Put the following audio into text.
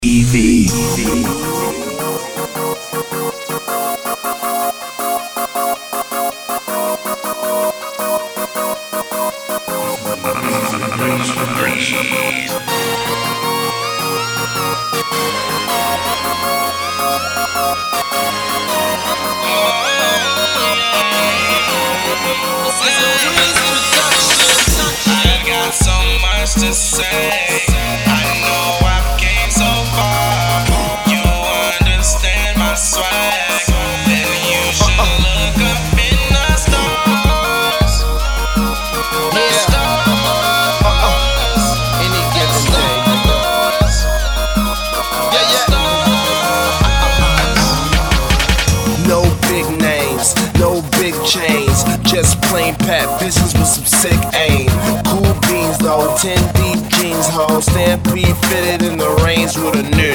EV. I got so much to say. I know I've came so far. You understand my swag. Then you should look up in the stars. The stars. Any given day. No big names, no big chains, just plain Pat business with some sick aim. Cool beans though, 10 deep jeans, ho. Stampede fitted in the range with a new